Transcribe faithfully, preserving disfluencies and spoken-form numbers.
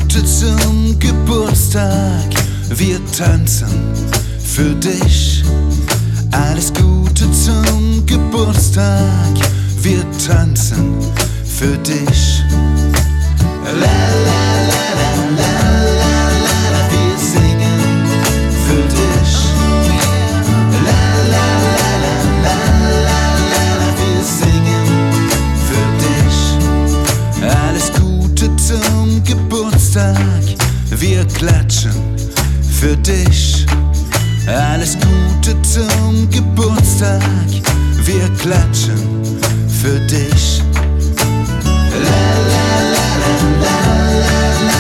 Gute zum Geburtstag, wir tanzen für dich. Alles Gute zum Geburtstag, wir tanzen für dich. La la la la la la la la, wir singen für dich. La la la la la la la la, wir singen für dich. Alles Gute zum Geburtstag, wir klatschen für dich. Alles Gute zum Geburtstag, wir klatschen für dich. La la la la la la la.